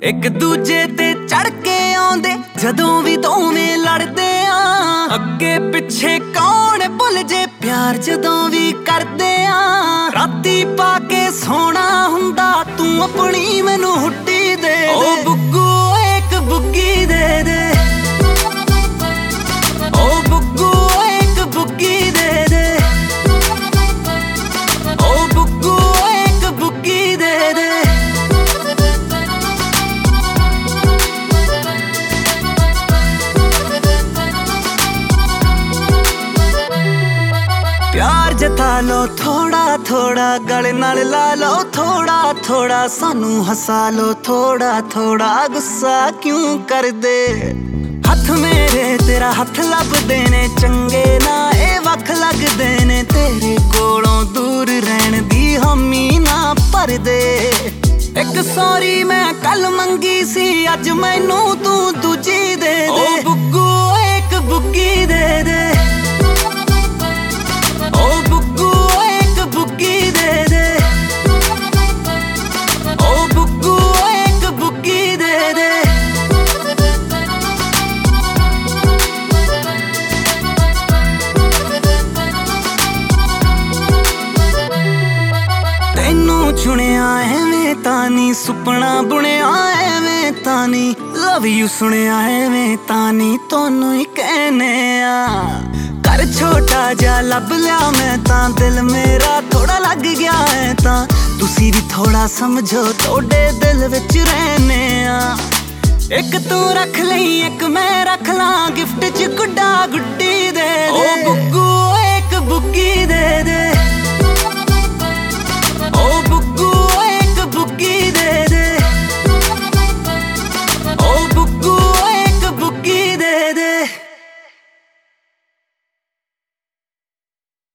ਇੱਕ ਦੂਜੇ ਤੇ ਚੜ ਕੇ ਆਉਂਦੇ ਜਦੋਂ ਵੀ ਦੋਵੇਂ ਲੜਦੇ ਆ। ਅੱਗੇ ਪਿੱਛੇ ਕੌਣ ਭੁੱਲ ਜੇ ਪਿਆਰ ਜਦੋਂ ਵੀ ਕਰਦੇ ਆ। ਰਾਤੀ ਪਾ ਕੇ ਸੋਣਾ ਹੁੰਦਾ ਤੂੰ ਆਪਣੀ ਮੈਨੂੰ ਹੁੱਡੀ ਦੇ ਓ ਬੁੱਗੂ ਇੱਕ ਬੁੱਗੀ ਦੇ ਦੇ। ਓ ਬੁੱਗੂ ਇੱਕ ਬੁੱਗੀ ਦੇ ਦੇ। ਓ ਬੁੱਗੂ ਇੱਕ ਬੁੱਗੀ ਦੇ ਦੇ। प्यार जता लो थोड़ा थोड़ा, गले नाल ला लो थोड़ा थोड़ा, सानू हसा लो थोड़ा थोड़ा, गुस्सा क्यों कर दे। हथ मेरे तेरा हथ लभदे ने चंगे ना ए वख लगदे ने, तेरे कोलों दूर रहन दी हामी ना भर दे। एक सॉरी मैं कल मंगी सी अज मैनू तू दूजी दे दे। ओ बुग्गू एक बुग्गी दे दे। ओ बुग्गू एक बुग्गी दे दे। ओ बुग्गू एक बुग्गी दे दे। तैनू चुनिया एवें तां नी, सुपना बुनिया एवें तां नी, लव यू सुनिया एवें तां नी, तोनू ही कहने आ। घर छोटा जा लभ लिया मैं तां, दिल मेरा थोड़ा लग गया है तां, तुसी भी थोड़ा समझो तोड़े दिल विच रहने आ। एक तू रख लई एक मैं रख लां, गिफ्ट च गुड्डा गुड्डी दे